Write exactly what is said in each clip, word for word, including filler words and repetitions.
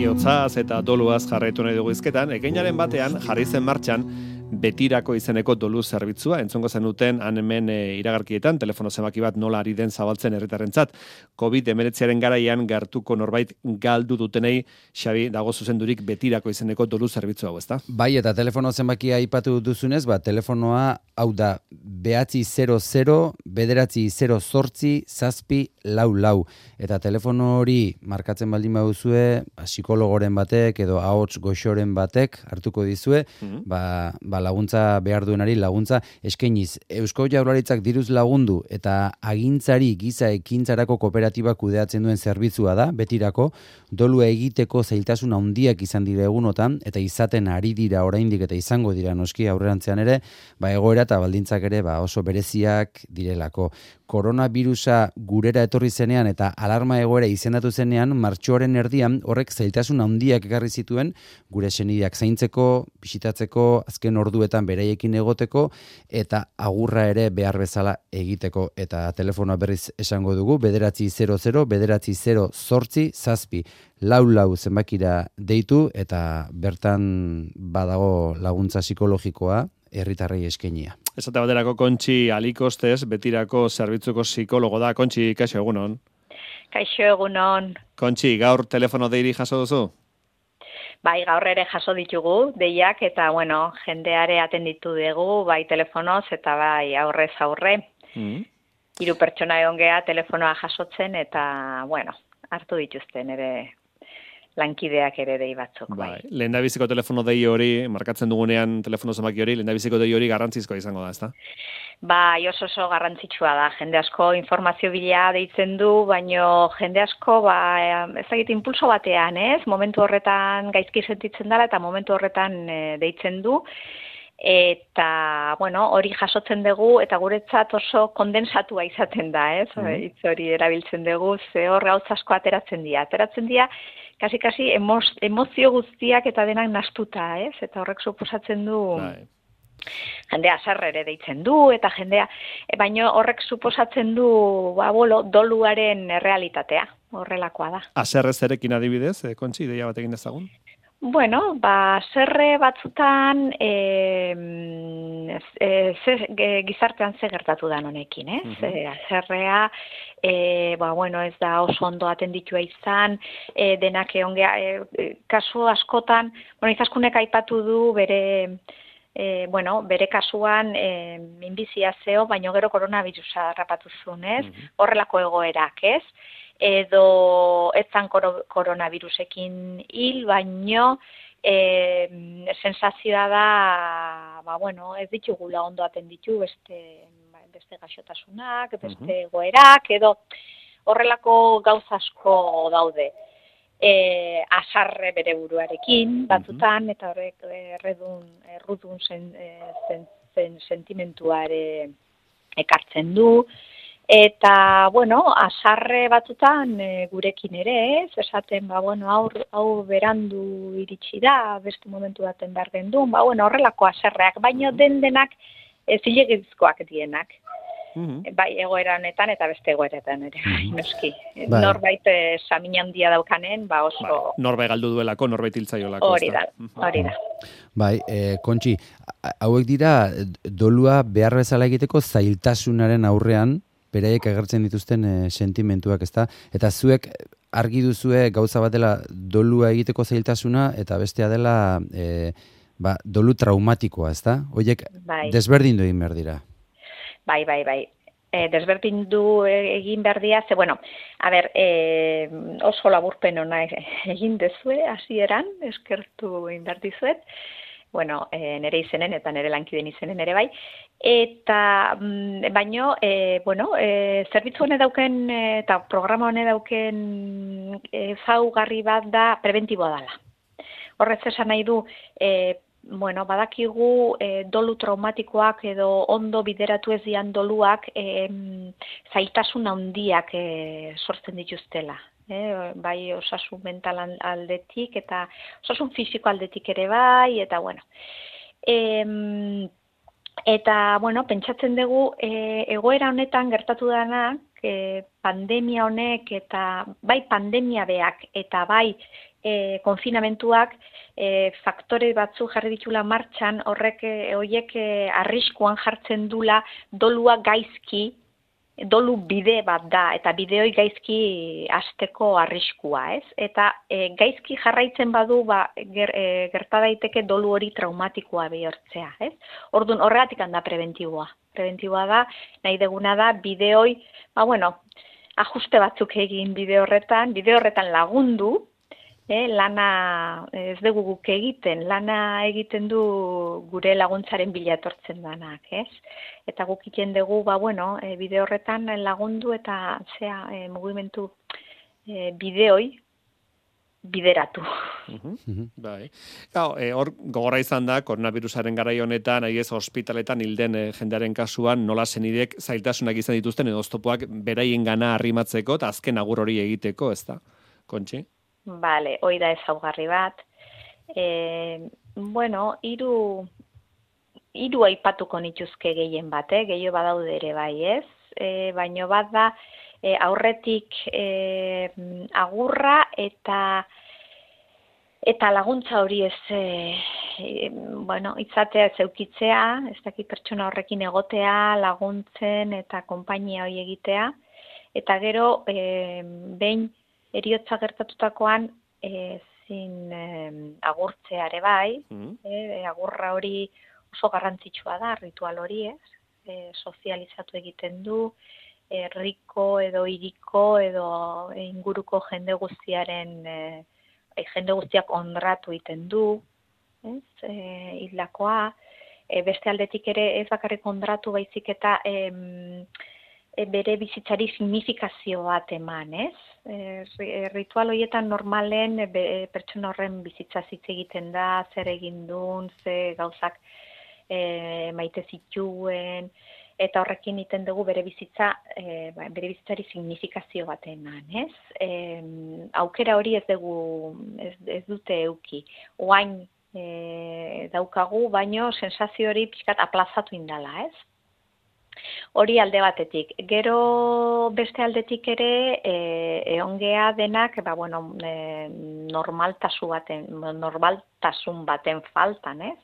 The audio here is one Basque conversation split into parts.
Eriotzaz eta doluaz jarraitu nahi dugu izketan, ekainaren batean jarri zen martxan betirako izeneko dolu zerbitzua, entzongo zenuten han hemen e, iragarkietan, telefono zenbaki bat nola ari den zabaltzen herritarrentzat. covid hemeretziaren garaian gertuko norbait galdu dutenei, Xabi, dago zuzendurik betirako izeneko dolu zerbitzu hau, ezta? Bai, eta telefono zenbakia aipatu duzunez, ba, telefonoa hau da, behatzi zero zero, bederatzi zero zortzi, zazpi, lau lau. Eta telefono hori markatzen baldin baduzue, ba, psikologoren batek edo ahots goxoren batek hartuko dizue, mm-hmm. ba, ba laguntza behar duenari laguntza eskainiz. Eusko Jaurlaritzak diruz lagundu eta agintzari giza ekintzarako kooperatiba kudeatzen duen zerbitzua da, betirako, dolua egiteko zailtasun handiak izan dira egunotan, eta izaten ari dira oraindik eta izango dira noski aurrerantzean ere, ba egoera eta baldintzak ere ba oso bereziak direlako. Koronavirusa gurera etorri zenean eta alarma egoera izendatu zenean, martxoaren erdian horrek zailtasun handiak ekarri zituen gure senideak zaintzeko, bisitatzeko, azken orduetan beraiekin egoteko eta agurra ere behar bezala egiteko. Eta telefonoa berriz esango dugu, bederatzi zero zero, bederatzi zero zortzi, zazpi, lau lau zenbakira deitu eta bertan badago laguntza psikologikoa herritarrei eskainia. Esate baterako Kontxi Alikostez, betirako zerbitzuko psikologo da. Kontxi, kaixo egunon. Kaixo egunon. Kontxi, gaur telefono deiri jaso duzu? Bai, gaur ere jaso ditugu, deiak, eta, bueno, jendeare atenditu dugu, bai telefonoz eta bai aurrez aurre. Mm. Hiru pertsona egon gea telefonoa jasotzen eta, bueno, hartu dituzten ere lankideak ere dei batzuk. Bai. Bai. Lehendabiziko telefono dei hori, markatzen dugunean telefono zenbaki hori, lehendabiziko dei hori garrantzizkoa izango da, ezta? Bai, oso oso garrantzitsua da. Jende asko informazio bila deitzen du, baino jende asko, ba, ezagite impulso batean, ez? Momentu horretan gaizki sentitzen dela eta momentu horretan e, deitzen du. Eta, bueno, hori jasotzen dugu eta guretzat oso kondensatua izaten da, ez? Mm-hmm. Hitz hori erabiltzen dugu, ze hor gauz asko ateratzen dira. Ateratzen dira, kasi-kasi emoz, emozio guztiak eta denak nastuta, ez? Eta horrek suposatzen du... Bai. Jendea haserre ere deitzen du, eta jendea, e, baino horrek suposatzen du, ba, bolo, doluaren realitatea, horrelakoa da. Haserre zerekin adibidez, eh, Kontxi, ideia bat egin dezagun? Bueno, ba, zerre batzutan e, e, ze, e, gizartean ze gertatu da honekin, ez? Uh-huh. E, zerrea, e, ba, bueno, ez da oso ondo atenditua izan, e, denak egon gea, e, kasu askotan, bueno, izaskunek aipatu du bere... E, bueno, bere kasuan e, minbizia zeo, baino gero koronavirusa harrapatu zuen, ez? Mm-hmm. Horrelako egoerak, ez? Edo etzan koro, koronavirusekin hil, baino e, sensazioa da, ba, bueno, ez ditugula ondo atenditu beste, beste gaixotasunak, beste mm-hmm. egoerak, edo horrelako gauza asko daude. E, asarre bere buruarekin, batzutan, eta horrek erredun, errudun zen, zen, zen sentimentuare ekartzen du. Eta, bueno, asarre batzutan e, gurekin ere, ez, esaten, ba, bueno, hau, hau berandu iritsi da, beste momentu baten behar gendun, ba, bueno, horrelako asarreak, baino den denak e, zilegizkoak dienak. Mm-hmm. Bai egoera honetan eta beste egoeretan ere, bai, noski. Bai. Norbait samin handia daukanen, ba oso... Bai. Norbait galdu duelako, norbait hiltzaiolako. Hori da, hori da. Bai, e, Kontxi, hauek dira dolua behar bezala egiteko zailtasunaren aurrean, beraiek agertzen dituzten e, sentimentuak, ezta? Eta zuek argi duzue gauza bat dela dolua egiteko zailtasuna, eta bestea dela e, ba, dolu traumatikoa, ezta? Hoiek bai. Desberdindu egin behar dira. Bai, bai, bai. E, desberdindu egin behar dira, ze, bueno, a ber, e, oso laburpen ona egin dezue, hasieran eskertu egin behar dizuet, bueno, e, nire izenen eta nire lankideen izenen ere bai, eta mm, baino, e, bueno, e, zerbitzu hone dauken eta programa hone dauken e, zaugarri bat da preventiboa dela. Horrez esan nahi du, e, bueno, badakigu e, dolu traumatikoak edo ondo bideratu ez dian doluak e, zailtasun handiak e, sortzen dituztela. E, bai osasun mental aldetik eta osasun fisiko aldetik ere bai, eta bueno. E, eta, bueno, pentsatzen dugu e, egoera honetan gertatu dana, e, pandemia honek eta bai pandemia beak eta bai e, konfinamentuak e, faktore batzu jarri ditula martxan, horrek e, horiek e, arriskuan jartzen dula dolua gaizki, dolu bide bat da, eta bideoi gaizki hasteko arriskua, ez? Eta e, gaizki jarraitzen badu, ba, ger, e, gerta daiteke dolu hori traumatikoa bihurtzea, ez? Orduan, horregatik handa preventiboa. Preventiboa da, nahi deguna da, bideoi, ba, bueno, ajuste batzuk egin bide horretan, bide horretan lagundu, Eh, lana ez dugu guk egiten, lana egiten du gure laguntzaren bila etortzen danak, ez? Eta guk egiten dugu, ba, bueno, e, bide horretan lagundu eta zea, e, mugimendu e, bideoi bideratu. Uh-huh. Bai. Gau, e, hor gogorra izan da, koronavirusaren garai honetan, aiez ospitaletan hilden e, jendearen kasuan, nola senidek zailtasunak izan dituzten edo oztopoak beraien gana arrimatzeko eta azken agur hori egiteko, ez da? Kontxi? Bale, hoi da ezaugarri bat. E, bueno, hiru hiru aipatuko nituzke gehien bat, eh? Gehiago badaude ere bai, ez? E, baino bat da, e, aurretik e, agurra eta eta laguntza hori ez, e, e, bueno, itzatea ez eukitzea, ez dakit pertsona horrekin egotea, laguntzen eta konpainia hori egitea, eta gero, e, behin eriotza gertatutakoan e, zin e, agurtzeare bai, mm. e, agurra hori oso garrantzitsua da, ritual hori, ez? E, sozializatu egiten du, herriko edo hiriko edo inguruko jende guztiaren, e, jende guztiak ondratu egiten du, ez? E, hildakoa, e, beste aldetik ere ez bakarrik ondratu baizik eta e, bere bizitzari signifikazio bat eman, ez? E, ritual horietan normalen be, pertsona horren bizitza hitz egiten da, zer egin duen, ze gauzak e, maite zituen, eta horrekin egiten dugu bere bizitza, e, bere bizitzari signifikazio bat eman, ez? E, aukera hori ez dugu, ez, ez dute euki. Oain e, daukagu, baino sensazio hori pixkat aplazatu indala, ez? Hori alde batetik. Gero beste aldetik ere e, eongea denak, ba, bueno, e, normaltasun baten, normaltasun baten faltan, ez?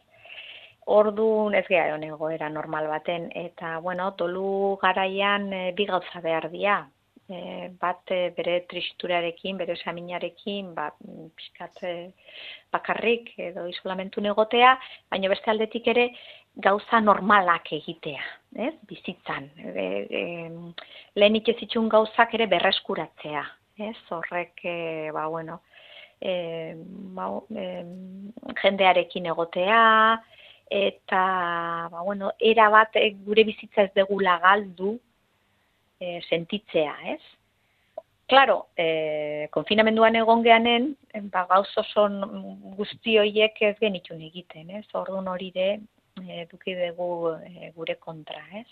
Orduan ez gara egoera normal baten, eta, bueno, dolu garaian e, bi gauza behar dira. E, bat e, bere tristurarekin, bere saminarekin, ba, pixkat e, bakarrik edo isolamentu negotea, baina beste aldetik ere gauza normalak egitea, ez? Bizitzan. E, e, lehenik ez itxun gauzak ere berreskuratzea, ez? Horrek, e, ba, bueno, e, ba, e, jendearekin egotea, eta, ba, bueno, era bat e, gure bizitza ez degula galdu, e, sentitzea, ez? Claro, e, konfinamenduan egon geanen, ba, gauz oso guzti horiek ez genitun egiten, ez? Orduan hori de, eduki dugu e, gure kontra, ez?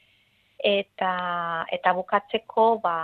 Eta, eta bukatzeko, ba,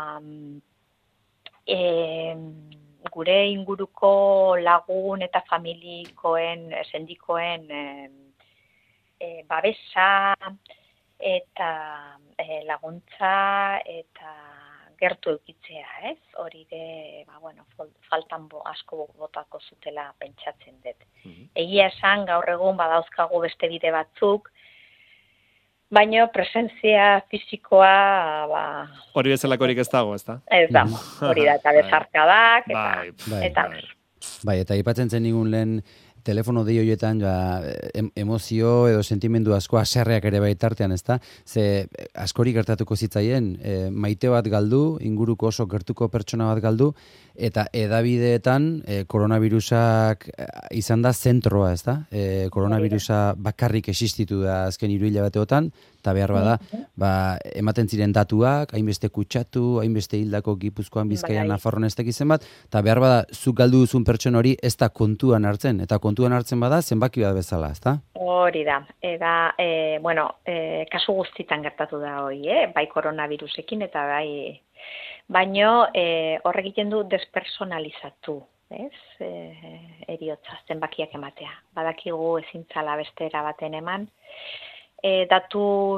e, gure inguruko lagun eta familikoen, sendikoen e, e, babesa eta e, laguntza eta gertu eukitzea, ez? Hori de, ba, bueno, faltan bo, asko botako zutela pentsatzen dut. Mm-hmm. Egia esan, gaur egun badauzkagu beste bide batzuk, baina presentzia fisikoa, ba... Hori bezalakorik ez dago, ez da? Ez da, hori da, eta bezarkadak, eta... Bai, eta, bai. Bai, eta ipatzen zen nigun lehen telefono dei horietan ja, em, emozio edo sentimendu asko haserreak ere baitartean, ezta? Ze askori gertatuko zitzaien, e, maite bat galdu, inguruko oso gertuko pertsona bat galdu, eta edabideetan e, koronavirusak izan da zentroa, ezta? E, koronavirusa bakarrik existitu da azken hiru hilabeteotan, eta behar bada, ba, ematen ziren datuak, hainbeste kutsatu, hainbeste hildako Gipuzkoan, Bizkaian, Nafarroan ez dakizen bat, eta behar bada, zuk galdu duzun pertsona hori ez da kontuan hartzen, eta kontuan hartzen bada, zenbaki bat bezala, ezta? Hori da, eta, e, bueno, e, kasu guztitan gertatu da hori, eh? Bai koronavirusekin eta bai, baino e, horrek egiten du despersonalizatu, ez? E, eriotza, zenbakiak ematea. Badakigu ezintzala bestera baten eman, E, datu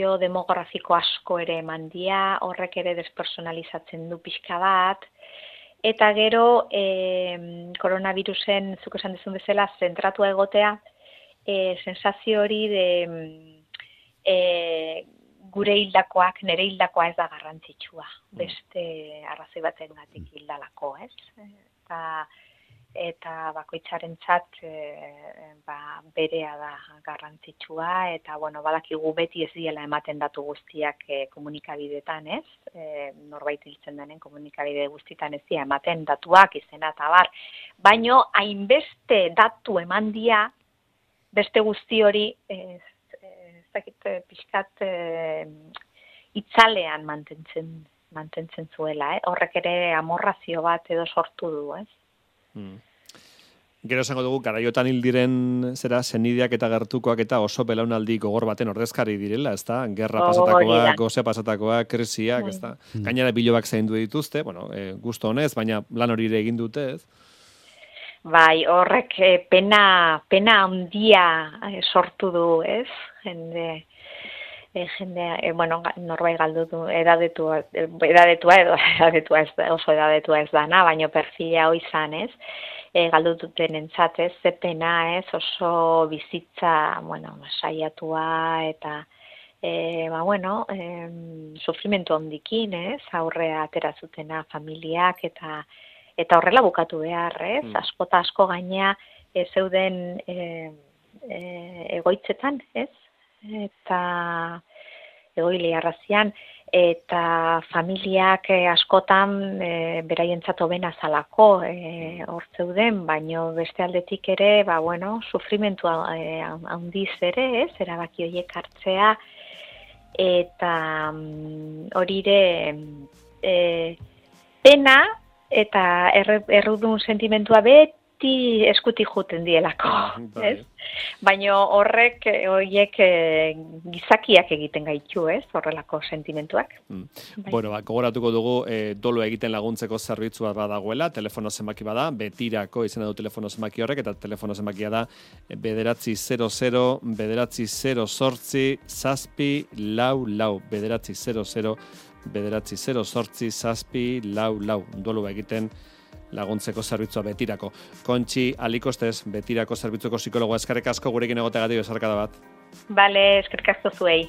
soziodemografiko asko ere eman dia, horrek ere despersonalizatzen du pixka bat, eta gero e, koronavirusen, zuk esan duzun bezala, zentratua egotea, e, sensazio hori de e, gure hildakoak, nire hildakoa ez da garrantzitsua, beste arrazoi batengatik hildalako, ez? Eta, eta bakoitzarentzat e, ba, berea da garrantzitsua, eta bueno, badakigu beti ez diela ematen datu guztiak e, komunikabidetan, ez? E, norbait hiltzen denen komunikabide guztietan ez dira ematen datuak izena eta bar, baino hainbeste datu eman dia, beste guzti hori ez, ez dakit pixkat e, itzalean mantentzen, mantentzen zuela, eh? Horrek ere amorrazio bat edo sortu du, ez? Hmm. Gero esango dugu, garaiotan hil diren zera, senideak eta gertukoak eta oso belaunaldi gogor baten ordezkari direla, ez da? Gerra pasatakoak, goze pasatakoak, krisiak, ez da? Gainera bilobak zaindu dituzte, bueno, e, gusto honez, baina lan hori ere egin dute, ez? Bai, horrek e, pena, pena handia e, sortu du, ez? Jende... E, jende, e, bueno, norbait galdu du, edadetua, edadetua edo, edadetua ez, oso edadetua ez dana, baina perfila hoi izan, ez? E, galdu duten entzat, ez? Ze pena, ez? Oso bizitza, bueno, saiatua eta, e, ba, bueno, e, sufrimentu handikin, ez? Aurrea atera zutena familiak eta eta horrela bukatu behar, ez? Mm. Asko eta asko gainea e, zeuden e, e, egoitzetan, ez? Eta egoile arrazian, eta familiak eh, askotan eh, beraientzat hobena zalako eh, hor zeuden, baino beste aldetik ere, ba, bueno, sufrimentu eh, handiz ere, ez, erabaki horiek hartzea, eta mm, hori ere eh, pena eta erre, errudun sentimentua beti eskutik juten dielako, ez? Baina horrek, horiek gizakiak egiten gaitu, ez? Horrelako sentimentuak. Mm. Bueno, ba, gogoratuko dugu e, dolo egiten laguntzeko zerbitzua badagoela, telefono zenbaki bada, betirako izena du telefono zenbaki horrek, eta telefono zenbakia da bederatzi zero zero, bederatzi zero zortzi, zazpi, lau, lau, bederatzi zero zero, bederatzi zero zortzi, zazpi, lau, lau, dolo egiten laguntzeko zerbitzua betirako. Kontxi Alikostez, betirako zerbitzuko psikologoa, eskerrik asko gurekin egoteagatik bezarkada bat. Bale, eskerrik asko zuei.